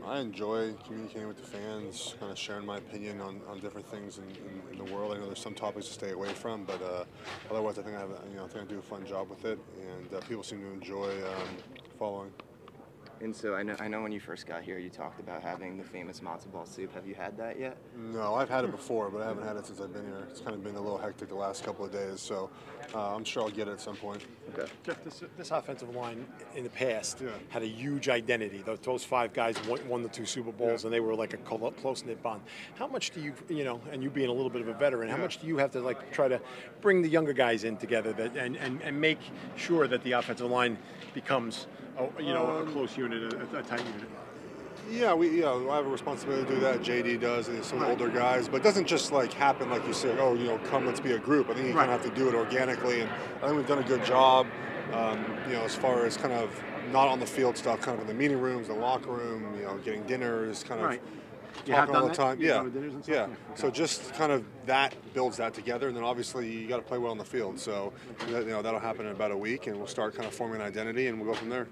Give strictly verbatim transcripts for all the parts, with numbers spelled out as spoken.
I enjoy communicating with the fans, kind of sharing my opinion on, on different things in, in, in the world. I know there's some topics to stay away from, but uh, otherwise, I think I have, a- you know, I think I do a fun job with it, and uh, people seem to enjoy um, following. And so I know, I know when you first got here, you talked about having the famous matzo ball soup. Have you had that yet? No, I've had it before, but I haven't had it since I've been here. It's kind of been a little hectic the last couple of days, so uh, I'm sure I'll get it at some point. Okay. Jeff, this, this offensive line in the past Yeah. had a huge identity. Those, those five guys won, won the two Super Bowls, Yeah. and they were like a close knit bond. How much do you, you know, and you being a little bit of a veteran, how Yeah. much do you have to like try to bring the younger guys in together that and, and, and make sure that the offensive line becomes, a, you know, Um, a close unit, a, a tight unit? Yeah, we yeah, I have a responsibility to do that. J D does, and some older guys, but it doesn't just like happen like you say. Oh, you know, come, let's be a group. I think you Right. kind of have to do it organically, and I think we've done a good job. Um, you know, as far as kind of not on the field stuff, kind of in the meeting rooms, the locker room, you know, getting dinners, kind of Right. You have talking all done the that? time. You've Yeah, done the dinners and stuff? yeah. Yeah, okay. So just kind of that builds that together, and then obviously you got to play well on the field. So that, you know that'll happen in about a week, and we'll start kind of forming an identity, and we'll go from there.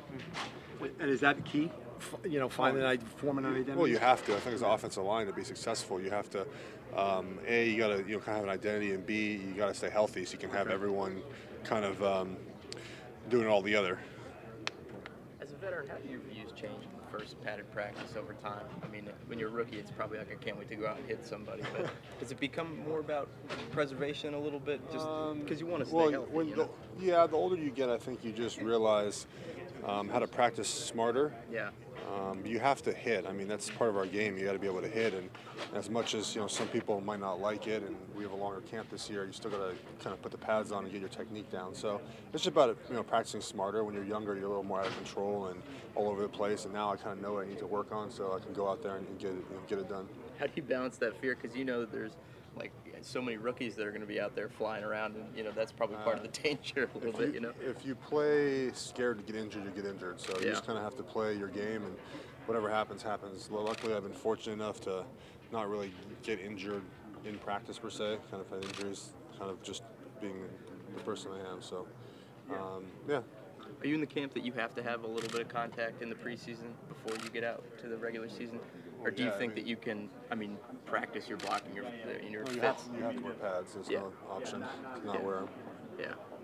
And is that the key? F- You know, finding an, forming an identity. Well, you have to. I think as an offensive line to be successful, you have to. Um, a, you got to you know kind of have an identity, and B, you got to stay healthy so you can have Okay. everyone kind of um, doing all the other. As a veteran, how do your views change in the first padded practice over time? I mean, when you're a rookie, it's probably like, I can't wait to go out and hit somebody. But does it become more about preservation a little bit? Just because you want to stay Well, healthy, when you the, know? yeah, the older you get, I think you just realize um, how to practice smarter. Yeah. Um, you have to hit. I mean, that's part of our game. You got to be able to hit, and as much as you know, some people might not like it, and we have a longer camp this year. You still got to kind of put the pads on and get your technique down. So it's just about you know practicing smarter. When you're younger, you're a little more out of control and all over the place. And now I kind of know what I need to work on, so I can go out there and, and get it, you know, get it done. How do you balance that fear? Because you know that there's like so many rookies that are going to be out there flying around, and you know that's probably part of the danger a little If bit. you, You know. if you play scared to get injured, you get injured. So you Yeah. just kind of have to play your game, and whatever happens, happens. Well, luckily, I've been fortunate enough to not really get injured in practice per se. Kind of had injuries, kind of just being the person I am. So, um, yeah. Are you in the camp that you have to have a little bit of contact in the preseason before you get out to the regular season, or do you Yeah, I think mean- that you can? I mean, practice your blocking your in your Well, you, have, fits. you have to wear pads. There's Yeah. no option to not Yeah. wear them. Yeah.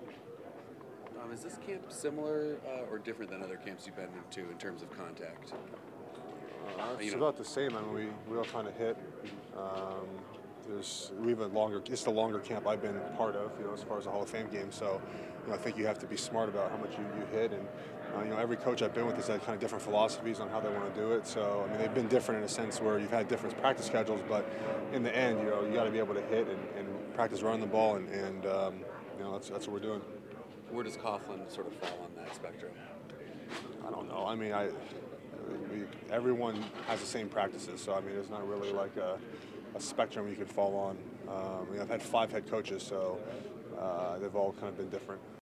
Um, is this camp similar uh, or different than other camps you've been to in terms of contact? Uh, it's You know- about the same. I mean, we, we all kind of hit. Um, there's we have a longer. It's the longer camp I've been part of. You know, as far as the Hall of Fame game. So, you know, I think you have to be smart about how much you, you hit. And uh, you know, every coach I've been with has had kind of different philosophies on how they want to do it. So, I mean, they've been different in a sense where you've had different practice schedules, but in the end, you know, you got to be able to hit and, and practice running the ball, and, and um, you know, that's that's what we're doing. Where does Coughlin sort of fall on that spectrum? I don't know. I mean, I we, everyone has the same practices, so I mean, there's not really like a, a spectrum you could fall on. Um, I mean, I've had five head coaches, so uh, they've all kind of been different.